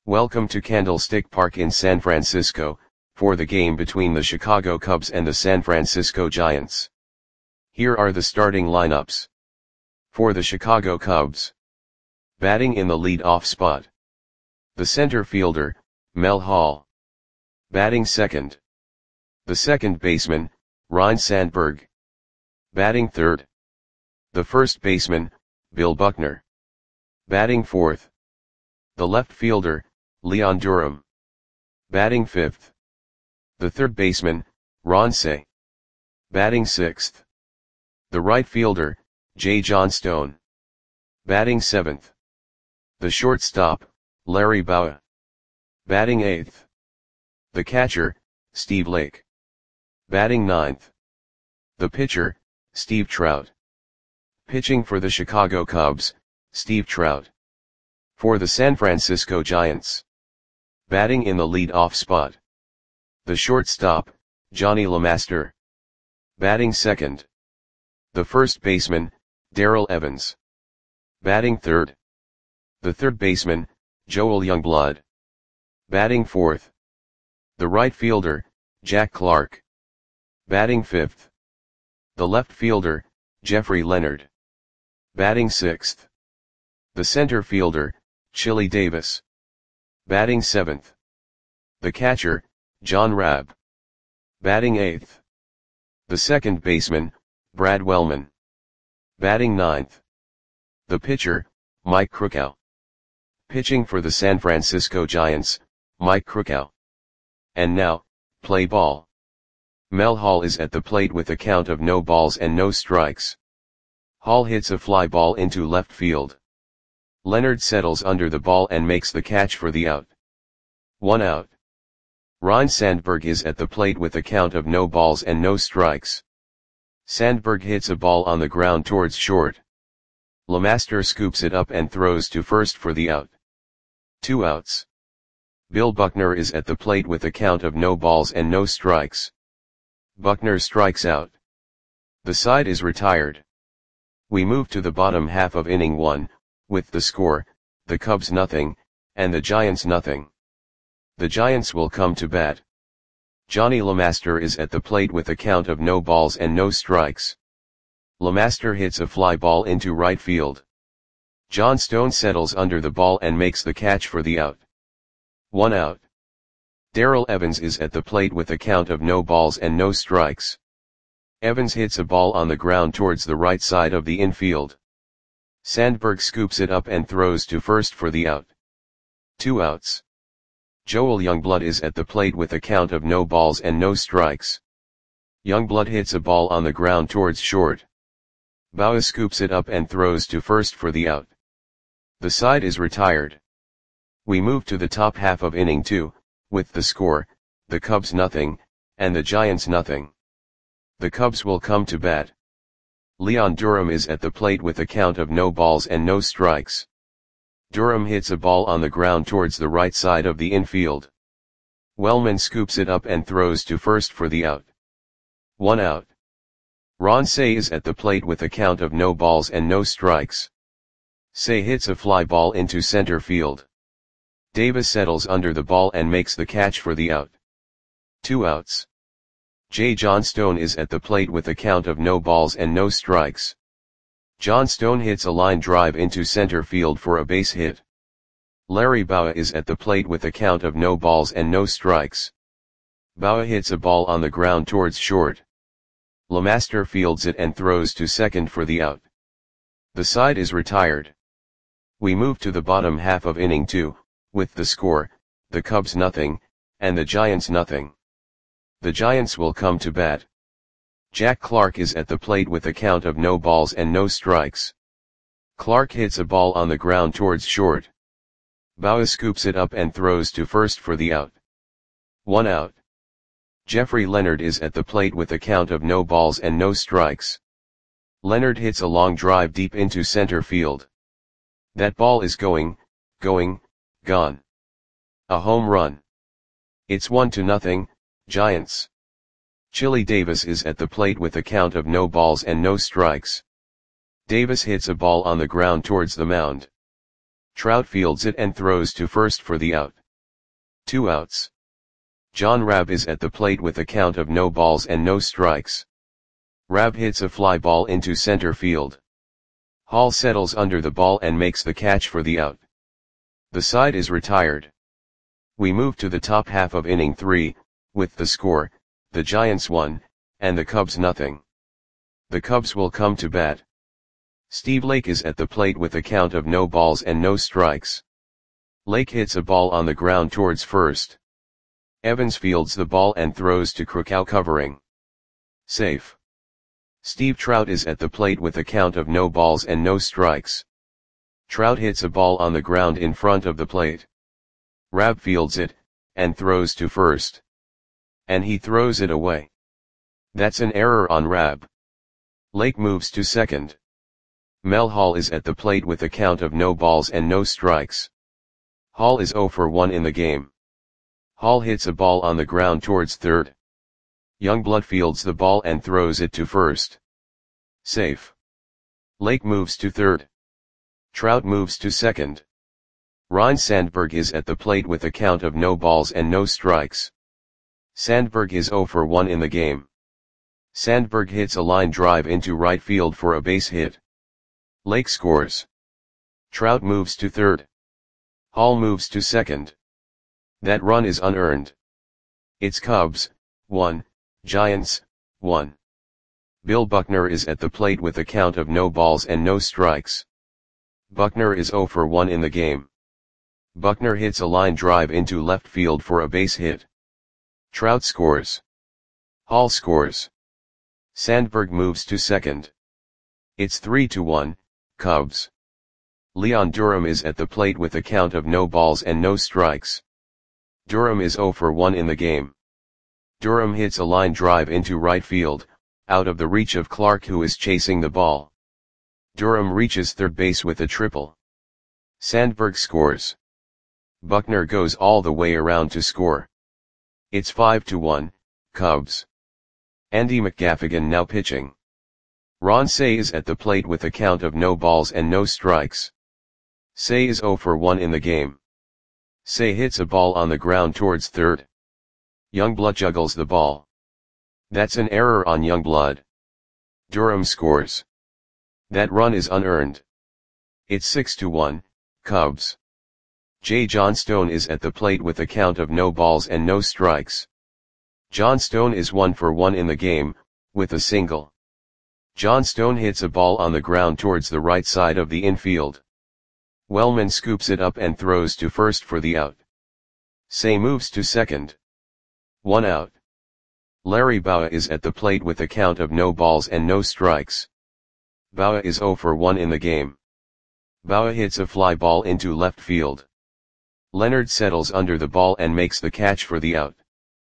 Welcome to Candlestick Park in San Francisco, for the game between the Chicago Cubs and the San Francisco Giants. Here are the starting lineups. For the Chicago Cubs. Batting in the lead-off spot. The center fielder, Mel Hall. Batting second. The second baseman, Ryne Sandberg. Batting third. The first baseman, Bill Buckner. Batting fourth. The left fielder, Leon Durham. Batting fifth. The third baseman, Ron Cey. Batting sixth. The right fielder, Jay Johnstone. Batting seventh. The shortstop, Larry Bowa. Batting eighth. The catcher, Steve Lake. Batting ninth. The pitcher, Steve Trout. Pitching for the Chicago Cubs, Steve Trout. For the San Francisco Giants. Batting in the lead-off spot. The shortstop, Johnny LeMaster. Batting second. The first baseman, Darrell Evans. Batting third. The third baseman, Joel Youngblood. Batting fourth. The right fielder, Jack Clark. Batting fifth. The left fielder, Jeffrey Leonard. Batting sixth. The center fielder, Chili Davis. Batting seventh. The catcher, John Rabb. Batting eighth. The second baseman, Brad Wellman. Batting ninth. The pitcher, Mike Krukow. Pitching for the San Francisco Giants, Mike Krukow. And now, play ball. Mel Hall is at the plate with a count of no balls and no strikes. Hall hits a fly ball into left field. Leonard settles under the ball and makes the catch for the out. 1 out. Ryne Sandberg is at the plate with a count of no balls and no strikes. Sandberg hits a ball on the ground towards short. LeMaster scoops it up and throws to first for the out. 2 outs. Bill Buckner is at the plate with a count of no balls and no strikes. Buckner strikes out. The side is retired. We move to the bottom half of inning 1, with the score, the Cubs nothing, and the Giants nothing. The Giants will come to bat. Johnny LeMaster is at the plate with a count of no balls and no strikes. LeMaster hits a fly ball into right field. Johnstone settles under the ball and makes the catch for the out. 1 out. Darrell Evans is at the plate with a count of no balls and no strikes. Evans hits a ball on the ground towards the right side of the infield. Sandberg scoops it up and throws to first for the out. 2 outs. Joel Youngblood is at the plate with a count of no balls and no strikes. Youngblood hits a ball on the ground towards short. Bowa scoops it up and throws to first for the out. The side is retired. We move to the top half of inning 2, with the score, the Cubs nothing, and the Giants nothing. The Cubs will come to bat. Leon Durham is at the plate with a count of no balls and no strikes. Durham hits a ball on the ground towards the right side of the infield. Wellman scoops it up and throws to first for the out. 1 out. Ron Cey is at the plate with a count of no balls and no strikes. Cey hits a fly ball into center field. Davis settles under the ball and makes the catch for the out. 2 outs. Jay Johnstone is at the plate with a count of no balls and no strikes. Johnstone hits a line drive into center field for a base hit. Larry Bowa is at the plate with a count of no balls and no strikes. Bowa hits a ball on the ground towards short. LeMaster fields it and throws to second for the out. The side is retired. We move to the bottom half of inning 2, with the score, the Cubs nothing, and the Giants nothing. The Giants will come to bat. Jack Clark is at the plate with a count of no balls and no strikes. Clark hits a ball on the ground towards short. Bowa scoops it up and throws to first for the out. 1 out. Jeffrey Leonard is at the plate with a count of no balls and no strikes. Leonard hits a long drive deep into center field. That ball is gone. A home run. It's 1-0, Giants. Chili Davis is at the plate with a count of no balls and no strikes. Davis hits a ball on the ground towards the mound. Trout fields it and throws to first for the out. 2 outs. John Rabb is at the plate with a count of no balls and no strikes. Rabb hits a fly ball into center field. Hall settles under the ball and makes the catch for the out. The side is retired. We move to the top half of inning 3, with the score, the Giants 1, and the Cubs nothing. The Cubs will come to bat. Steve Lake is at the plate with a count of no balls and no strikes. Lake hits a ball on the ground towards first. Evans fields the ball and throws to Krakow covering. Safe. Steve Trout is at the plate with a count of no balls and no strikes. Trout hits a ball on the ground in front of the plate. Rabb fields it, and throws to first. And he throws it away. That's an error on Rabb. Lake moves to second. Mel Hall is at the plate with a count of no balls and no strikes. Hall is 0 for 1 in the game. Hall hits a ball on the ground towards third. Youngblood fields the ball and throws it to first. Safe. Lake moves to third. Trout moves to second. Ryne Sandberg is at the plate with a count of no balls and no strikes. Sandberg is 0 for 1 in the game. Sandberg hits a line drive into right field for a base hit. Lake scores. Trout moves to third. Hall moves to second. That run is unearned. It's Cubs, 1, Giants, 1. Bill Buckner is at the plate with a count of no balls and no strikes. Buckner is 0 for 1 in the game. Buckner hits a line drive into left field for a base hit. Trout scores. Hall scores. Sandberg moves to second. It's 3-1, Cubs. Leon Durham is at the plate with a count of no balls and no strikes. Durham is 0 for 1 in the game. Durham hits a line drive into right field, out of the reach of Clark who is chasing the ball. Durham reaches third base with a triple. Sandberg scores. Buckner goes all the way around to score. It's 5-1, Cubs. Andy McGaffigan now pitching. Ron Cey is at the plate with a count of no balls and no strikes. Cey is 0 for 1 in the game. Cey hits a ball on the ground towards third. Youngblood juggles the ball. That's an error on Youngblood. Durham scores. That run is unearned. It's 6-1, Cubs. J. Johnstone is at the plate with a count of no balls and no strikes. Johnstone is 1 for 1 in the game, with a single. Johnstone hits a ball on the ground towards the right side of the infield. Wellman scoops it up and throws to first for the out. Cey moves to second. 1 out. Larry Bowa is at the plate with a count of no balls and no strikes. Bowa is 0 for 1 in the game. Bowa hits a fly ball into left field. Leonard settles under the ball and makes the catch for the out.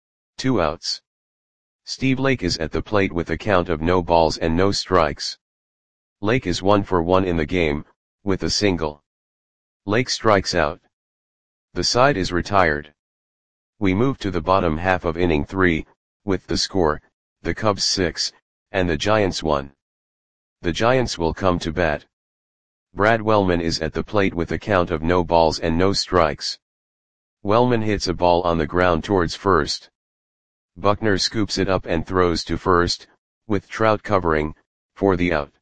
2 outs. Steve Lake is at the plate with a count of no balls and no strikes. Lake is 1 for 1 in the game, with a single. Lake strikes out. The side is retired. We move to the bottom half of inning 3, with the score, the Cubs 6, and the Giants 1. The Giants will come to bat. Brad Wellman is at the plate with a count of no balls and no strikes. Wellman hits a ball on the ground towards first. Buckner scoops it up and throws to first, with Trout covering, for the out.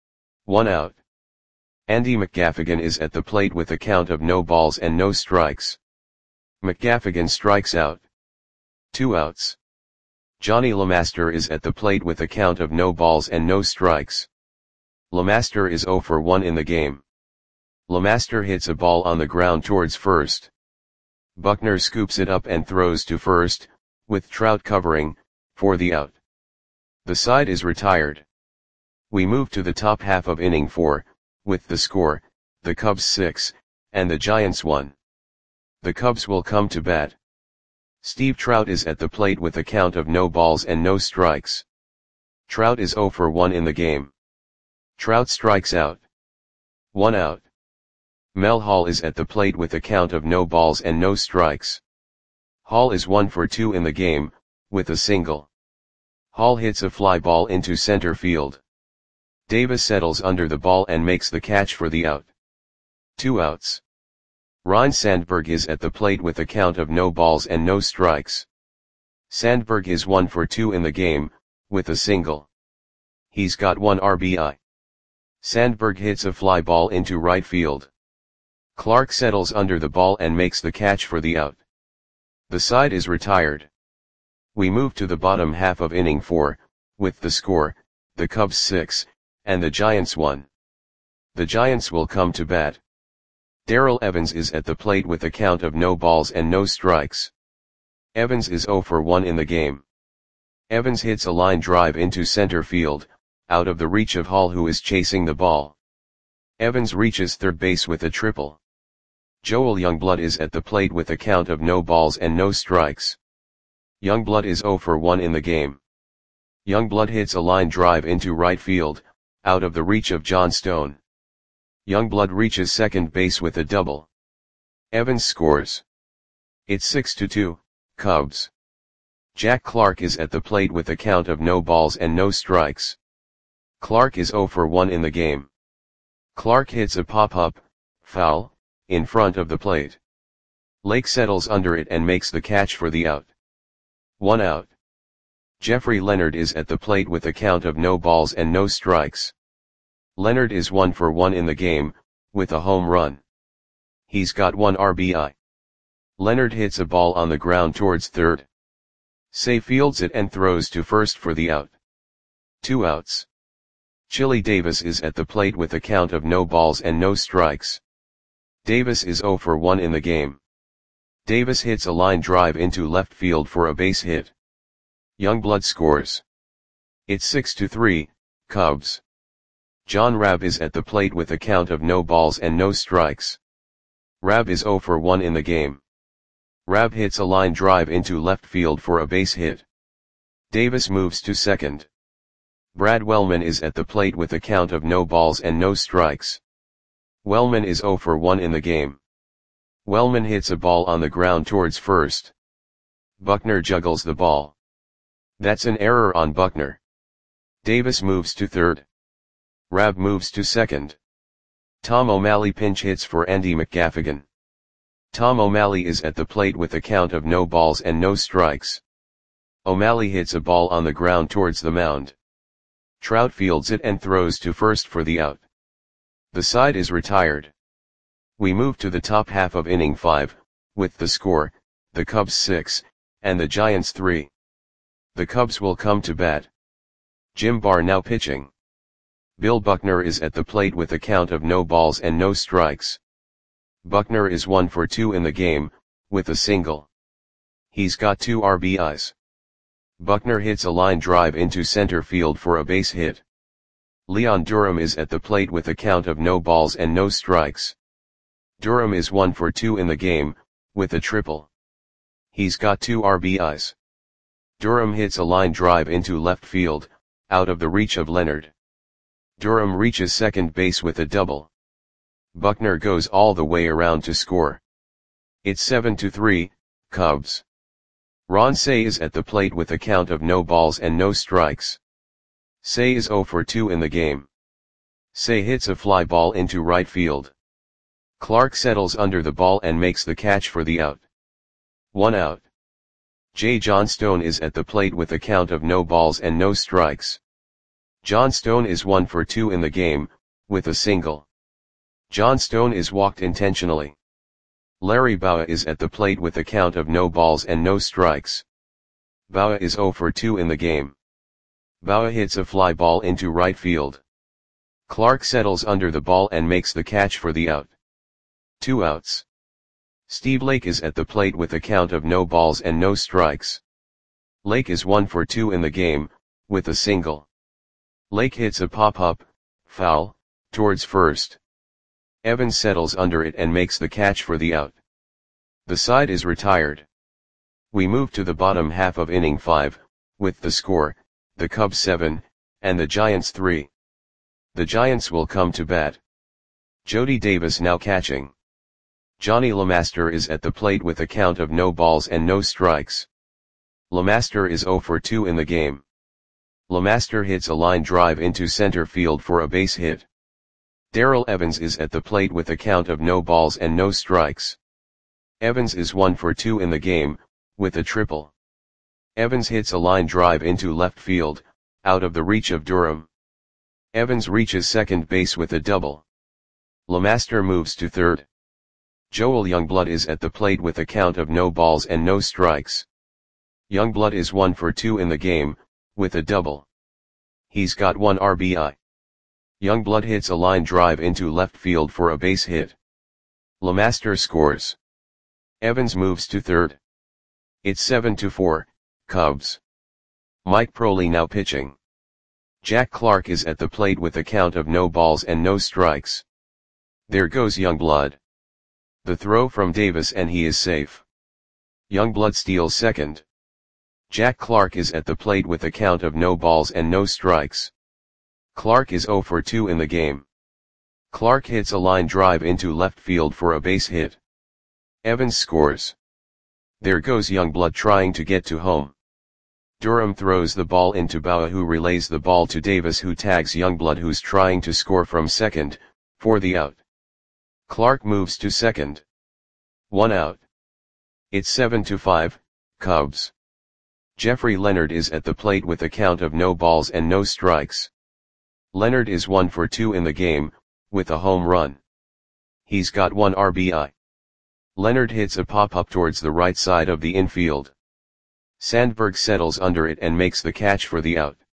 1 out. Andy McGaffigan is at the plate with a count of no balls and no strikes. McGaffigan strikes out. 2 outs. Johnny LeMaster is at the plate with a count of no balls and no strikes. LeMaster is 0 for 1 in the game. LeMaster hits a ball on the ground towards first. Buckner scoops it up and throws to first, with Trout covering, for the out. The side is retired. We move to the top half of inning 4, with the score, the Cubs 6, and the Giants 1. The Cubs will come to bat. Steve Trout is at the plate with a count of no balls and no strikes. Trout is 0 for 1 in the game. Trout strikes out. 1 out. Mel Hall is at the plate with a count of no balls and no strikes. Hall is 1 for 2 in the game, with a single. Hall hits a fly ball into center field. Davis settles under the ball and makes the catch for the out. 2 outs. Ryne Sandberg is at the plate with a count of no balls and no strikes. Sandberg is 1 for 2 in the game, with a single. He's got 1 RBI. Sandberg hits a fly ball into right field. Clark settles under the ball and makes the catch for the out. The side is retired. We move to the bottom half of inning 4, with the score, the Cubs 6, and the Giants 1. The Giants will come to bat. Darrell Evans is at the plate with a count of no balls and no strikes. Evans is 0 for 1 in the game. Evans hits a line drive into center field, out of the reach of Hall, who is chasing the ball. Evans reaches third base with a triple. Joel Youngblood is at the plate with a count of no balls and no strikes. Youngblood is 0 for 1 in the game. Youngblood hits a line drive into right field, out of the reach of John Stone. Youngblood reaches second base with a double. Evans scores. It's 6-2, Cubs. Jack Clark is at the plate with a count of no balls and no strikes. Clark is 0 for 1 in the game. Clark hits a pop-up, foul, in front of the plate. Lake settles under it and makes the catch for the out. 1 out. Jeffrey Leonard is at the plate with a count of no balls and no strikes. Leonard is 1 for 1 in the game, with a home run. He's got 1 RBI. Leonard hits a ball on the ground towards third. Say fields it and throws to first for the out. 2 outs. Chili Davis is at the plate with a count of no balls and no strikes. Davis is 0 for 1 in the game. Davis hits a line drive into left field for a base hit. Youngblood scores. It's 6-3, Cubs. John Rabb is at the plate with a count of no balls and no strikes. Rabb is 0 for 1 in the game. Rabb hits a line drive into left field for a base hit. Davis moves to second. Brad Wellman is at the plate with a count of no balls and no strikes. Wellman is 0 for 1 in the game. Wellman hits a ball on the ground towards first. Buckner juggles the ball. That's an error on Buckner. Davis moves to third. Rabb moves to second. Tom O'Malley pinch hits for Andy McGaffigan. Tom O'Malley is at the plate with a count of no balls and no strikes. O'Malley hits a ball on the ground towards the mound. Trout fields it and throws to first for the out. The side is retired. We move to the top half of inning 5, with the score, the Cubs 6, and the Giants 3. The Cubs will come to bat. Jim Barr now pitching. Bill Buckner is at the plate with a count of no balls and no strikes. Buckner is 1 for 2 in the game, with a single. He's got 2 RBIs. Buckner hits a line drive into center field for a base hit. Leon Durham is at the plate with a count of no balls and no strikes. Durham is 1 for 2 in the game, with a triple. He's got 2 RBIs. Durham hits a line drive into left field, out of the reach of Leonard. Durham reaches second base with a double. Buckner goes all the way around to score. It's 7-3, Cubs. Ron Cey is at the plate with a count of no balls and no strikes. Cey is 0 for 2 in the game. Cey hits a fly ball into right field. Clark settles under the ball and makes the catch for the out. 1 out. J. John Stone is at the plate with a count of no balls and no strikes. John Stone is 1 for 2 in the game, with a single. John Stone is walked intentionally. Larry Bowa is at the plate with a count of no balls and no strikes. Bowa is 0 for 2 in the game. Bowa hits a fly ball into right field. Clark settles under the ball and makes the catch for the out. 2 outs. Steve Lake is at the plate with a count of no balls and no strikes. Lake is 1 for 2 in the game, with a single. Lake hits a pop-up, foul, towards first. Evans settles under it and makes the catch for the out. The side is retired. We move to the bottom half of inning 5, with the score, the Cubs 7, and the Giants 3. The Giants will come to bat. Jody Davis now catching. Johnny LeMaster is at the plate with a count of no balls and no strikes. LeMaster is 0 for 2 in the game. LeMaster hits a line drive into center field for a base hit. Darrell Evans is at the plate with a count of no balls and no strikes. Evans is 1 for 2 in the game, with a triple. Evans hits a line drive into left field, out of the reach of Durham. Evans reaches second base with a double. LeMaster moves to third. Joel Youngblood is at the plate with a count of no balls and no strikes. Youngblood is 1 for 2 in the game, with a double. He's got 1 RBI. Youngblood hits a line drive into left field for a base hit. LeMaster scores. Evans moves to third. It's 7-4, Cubs. Mike Proley now pitching. Jack Clark is at the plate with a count of no balls and no strikes. There goes Youngblood. The throw from Davis and he is safe. Youngblood steals second. Jack Clark is at the plate with a count of no balls and no strikes. Clark is 0 for 2 in the game. Clark hits a line drive into left field for a base hit. Evans scores. There goes Youngblood trying to get to home. Durham throws the ball into Bauer, who relays the ball to Davis, who tags Youngblood, who's trying to score from second, for the out. Clark moves to second. 1 out. It's 7-5, Cubs. Jeffrey Leonard is at the plate with a count of no balls and no strikes. Leonard is 1 for 2 in the game, with a home run. He's got 1 RBI. Leonard hits a pop-up towards the right side of the infield. Sandberg settles under it and makes the catch for the out.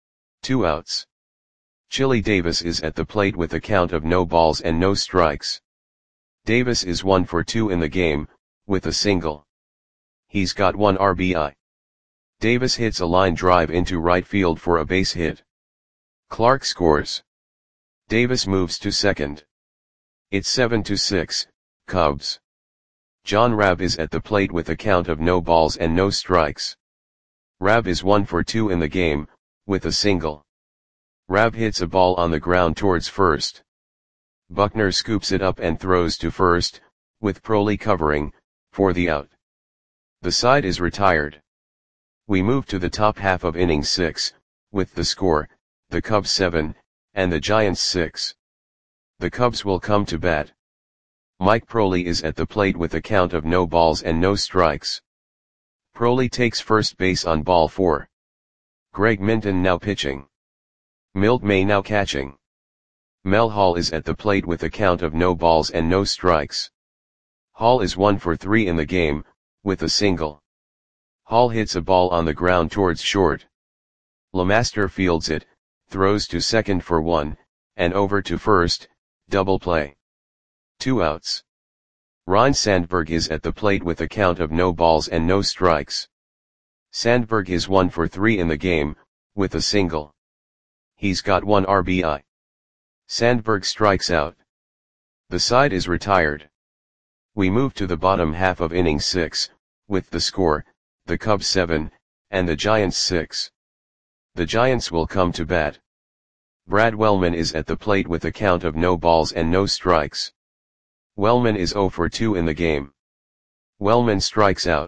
2 outs. Chili Davis is at the plate with a count of no balls and no strikes. Davis is 1 for 2 in the game, with a single. He's got 1 RBI. Davis hits a line drive into right field for a base hit. Clark scores. Davis moves to second. It's 7-6, Cubs. John Rabb is at the plate with a count of no balls and no strikes. Rabb is 1 for 2 in the game, with a single. Rabb hits a ball on the ground towards first. Buckner scoops it up and throws to first, with Proley covering, for the out. The side is retired. We move to the top half of inning 6, with the score, the Cubs 7, and the Giants 6. The Cubs will come to bat. Mike Proley is at the plate with a count of no balls and no strikes. Proley takes first base on ball 4. Greg Minton now pitching. Milt May now catching. Mel Hall is at the plate with a count of no balls and no strikes. Hall is 1 for 3 in the game, with a single. Hall hits a ball on the ground towards short. LeMaster fields it, throws to second for 1, and over to first, double play. 2 outs. Ryne Sandberg is at the plate with a count of no balls and no strikes. Sandberg is 1 for 3 in the game, with a single. He's got 1 RBI. Sandberg strikes out. The side is retired. We move to the bottom half of inning 6, with the score, the Cubs 7, and the Giants 6. The Giants will come to bat. Brad Wellman is at the plate with a count of no balls and no strikes. Wellman is 0 for 2 in the game. Wellman strikes out.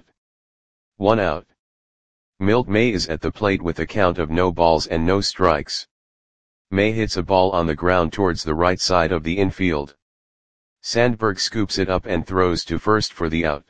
1 out. Milt May is at the plate with a count of no balls and no strikes. May hits a ball on the ground towards the right side of the infield. Sandberg scoops it up and throws to first for the out.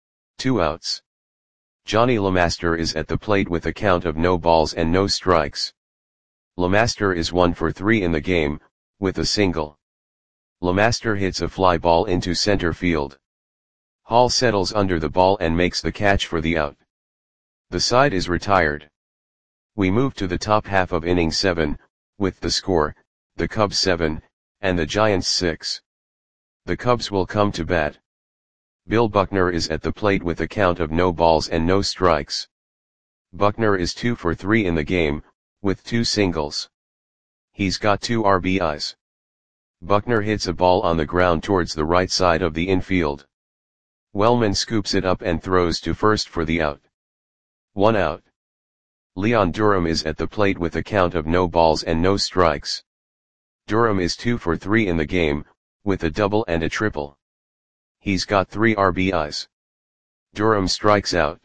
2 outs. Johnny LeMaster is at the plate with a count of no balls and no strikes. LeMaster is 1 for 3 in the game, with a single. LeMaster hits a fly ball into center field. Hall settles under the ball and makes the catch for the out. The side is retired. We move to the top half of inning 7, with the score, the Cubs 7, and the Giants 6. The Cubs will come to bat. Bill Buckner is at the plate with a count of no balls and no strikes. Buckner is 2 for 3 in the game, with 2 singles. He's got 2 RBIs. Buckner hits a ball on the ground towards the right side of the infield. Wellman scoops it up and throws to first for the out. 1 out. Leon Durham is at the plate with a count of no balls and no strikes. Durham is 2 for 3 in the game, with a double and a triple. He's got 3 RBIs. Durham strikes out.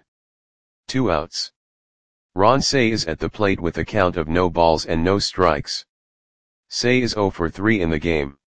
2 outs. Ron Cey is at the plate with a count of no balls and no strikes. Cey is 0 for 3 in the game.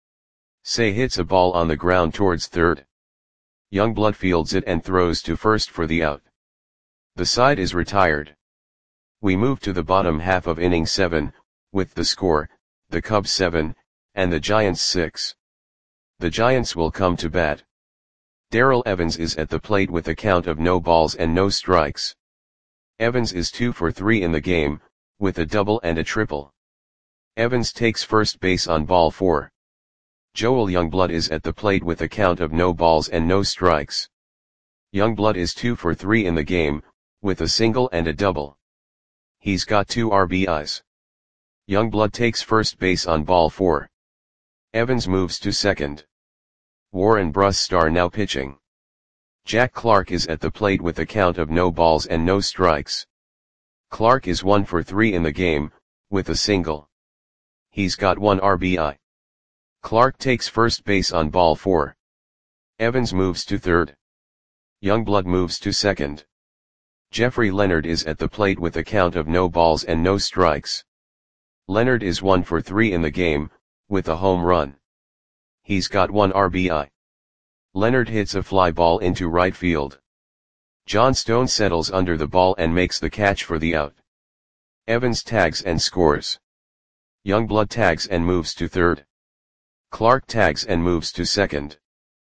Say hits a ball on the ground towards third. Youngblood fields it and throws to first for the out. The side is retired. We move to the bottom half of inning 7, with the score, the Cubs 7, and the Giants 6. The Giants will come to bat. Darrell Evans is at the plate with a count of no balls and no strikes. Evans is 2 for 3 in the game, with a double and a triple. Evans takes first base on ball 4. Joel Youngblood is at the plate with a count of no balls and no strikes. Youngblood is 2 for 3 in the game, with a single and a double. He's got 2 RBIs. Youngblood takes first base on ball 4. Evans moves to second. Warren Brusstar now pitching. Jack Clark is at the plate with a count of no balls and no strikes. Clark is 1 for 3 in the game, with a single. He's got 1 RBI. Clark takes first base on ball 4. Evans moves to third. Youngblood moves to second. Jeffrey Leonard is at the plate with a count of no balls and no strikes. Leonard is 1 for 3 in the game, with a home run. He's got 1 RBI. Leonard hits a fly ball into right field. John Stone settles under the ball and makes the catch for the out. Evans tags and scores. Youngblood tags and moves to third. Clark tags and moves to second.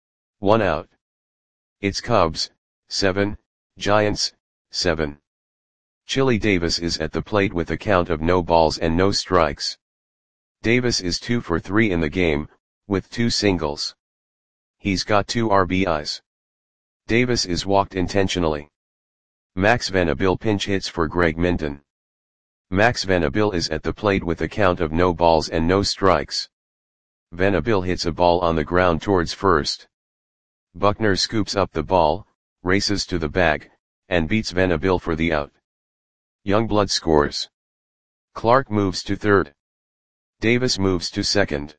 1 out. It's Cubs 7, Giants 7. Chili Davis is at the plate with a count of no balls and no strikes. Davis is 2 for 3 in the game, with 2 singles. He's got 2 RBIs. Davis is walked intentionally. Max Vanderbilt pinch hits for Greg Minton. Max Vanderbilt is at the plate with a count of no balls and no strikes. Vanderbilt hits a ball on the ground towards first. Buckner scoops up the ball, races to the bag, and beats Vanderbilt for the out. Youngblood scores. Clark moves to third. Davis moves to second.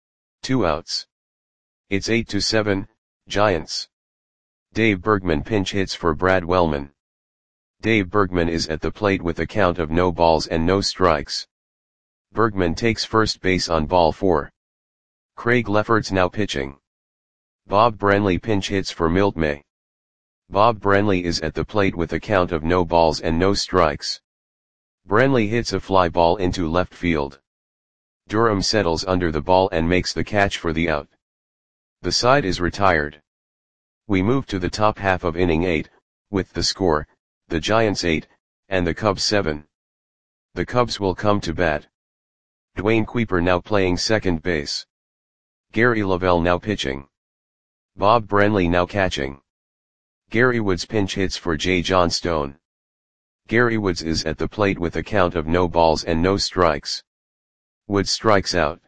2 outs. It's 8-7, Giants. Dave Bergman pinch hits for Brad Wellman. Dave Bergman is at the plate with a count of no balls and no strikes. Bergman takes first base on ball 4. Craig Lefferts now pitching. Bob Branley pinch hits for Milt May. Bob Branley is at the plate with a count of no balls and no strikes. Branley hits a fly ball into left field. Durham settles under the ball and makes the catch for the out. The side is retired. We move to the top half of inning 8, with the score, the Giants 8, and the Cubs 7. The Cubs will come to bat. Dwayne Kuiper now playing second base. Gary Lavelle now pitching. Bob Branley now catching. Gary Woods pinch hits for J. John Stone. Gary Woods is at the plate with a count of no balls and no strikes. Woods strikes out.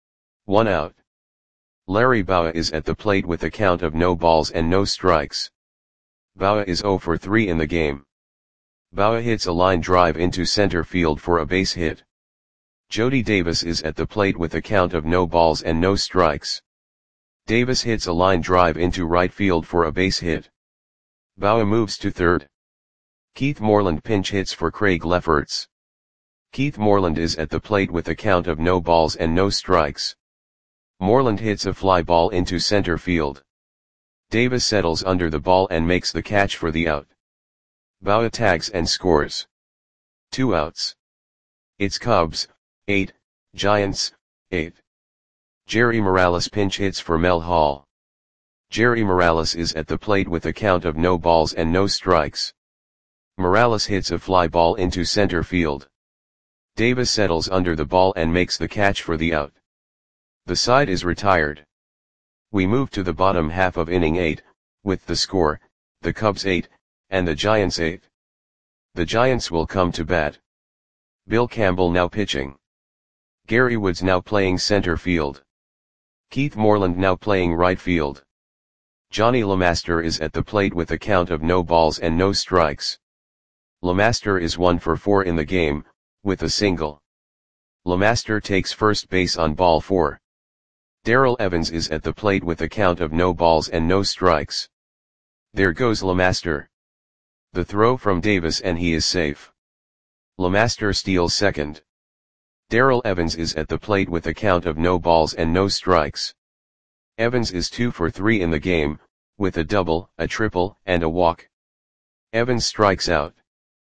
1 out. Larry Bowa is at the plate with a count of no balls and no strikes. Bowa is 0 for 3 in the game. Bowa hits a line drive into center field for a base hit. Jody Davis is at the plate with a count of no balls and no strikes. Davis hits a line drive into right field for a base hit. Bowa moves to third. Keith Moreland pinch hits for Craig Lefferts. Keith Moreland is at the plate with a count of no balls and no strikes. Moreland hits a fly ball into center field. Davis settles under the ball and makes the catch for the out. Bowa tags and scores. 2 outs. It's Cubs 8, Giants 8. Jerry Morales pinch hits for Mel Hall. Jerry Morales is at the plate with a count of no balls and no strikes. Morales hits a fly ball into center field. Davis settles under the ball and makes the catch for the out. The side is retired. We move to the bottom half of inning 8, with the score, the Cubs 8, and the Giants 8. The Giants will come to bat. Bill Campbell now pitching. Gary Woods now playing center field. Keith Moreland now playing right field. Johnny LeMaster is at the plate with a count of no balls and no strikes. LeMaster is 1 for 4 in the game, with a single. LeMaster takes first base on ball 4. Darrell Evans is at the plate with a count of no balls and no strikes. There goes LeMaster. The throw from Davis and he is safe. LeMaster steals second. Darrell Evans is at the plate with a count of no balls and no strikes. Evans is 2 for 3 in the game, with a double, a triple, and a walk. Evans strikes out.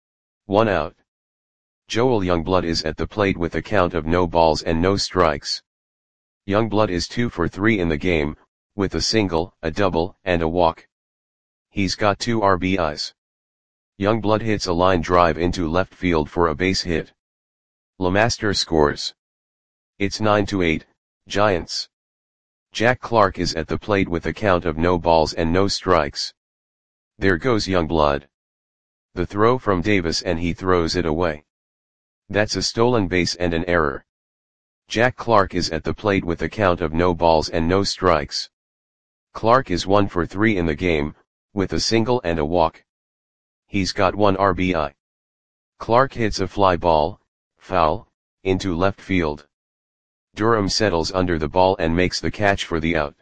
1 out. Joel Youngblood is at the plate with a count of no balls and no strikes. Youngblood is 2 for 3 in the game, with a single, a double, and a walk. He's got 2 RBIs. Youngblood hits a line drive into left field for a base hit. LeMaster scores. It's 9-8, Giants. Jack Clark is at the plate with a count of no balls and no strikes. There goes Youngblood. The throw from Davis and he throws it away. That's a stolen base and an error. Jack Clark is at the plate with a count of no balls and no strikes. Clark is 1 for 3 in the game, with a single and a walk. He's got 1 RBI. Clark hits a fly ball, foul, into left field. Durham settles under the ball and makes the catch for the out.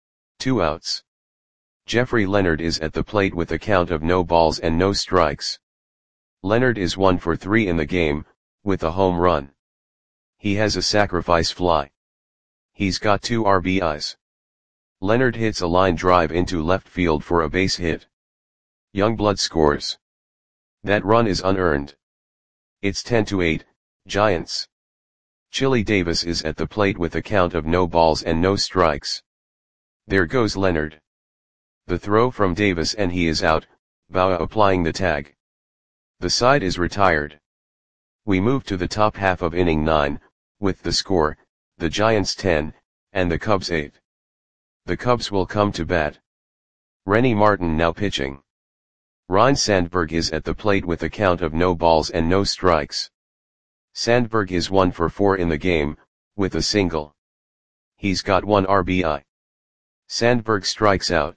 2 outs. Jeffrey Leonard is at the plate with a count of no balls and no strikes. Leonard is 1 for 3 in the game, with a home run. He has a sacrifice fly. He's got 2 RBIs. Leonard hits a line drive into left field for a base hit. Youngblood scores. That run is unearned. It's 10-8, Giants. Chili Davis is at the plate with a count of no balls and no strikes. There goes Leonard. The throw from Davis and he is out, Baugh applying the tag. The side is retired. We move to the top half of inning 9, with the score, the Giants 10, and the Cubs 8. The Cubs will come to bat. Rennie Martin now pitching. Ryne Sandberg is at the plate with a count of no balls and no strikes. Sandberg is 1 for 4 in the game, with a single. He's got 1 RBI. Sandberg strikes out.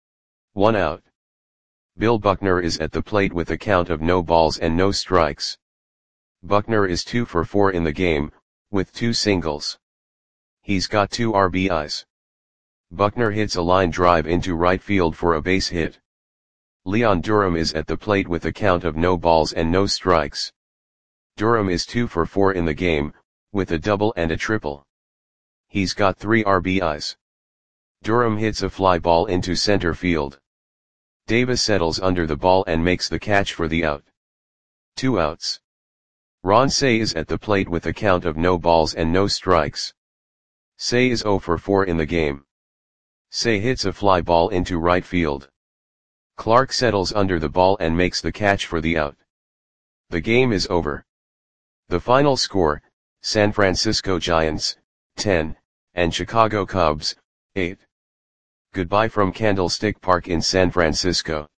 1 out. Bill Buckner is at the plate with a count of no balls and no strikes. Buckner is 2 for 4 in the game, with 2 singles. He's got 2 RBIs. Buckner hits a line drive into right field for a base hit. Leon Durham is at the plate with a count of no balls and no strikes. Durham is 2 for 4 in the game, with a double and a triple. He's got 3 RBIs. Durham hits a fly ball into center field. Davis settles under the ball and makes the catch for the out. 2 outs. Ron Cey is at the plate with a count of no balls and no strikes. Cey is 0 for 4 in the game. Cey hits a fly ball into right field. Clark settles under the ball and makes the catch for the out. The game is over. The final score, San Francisco Giants, 10, and Chicago Cubs, 8. Goodbye from Candlestick Park in San Francisco.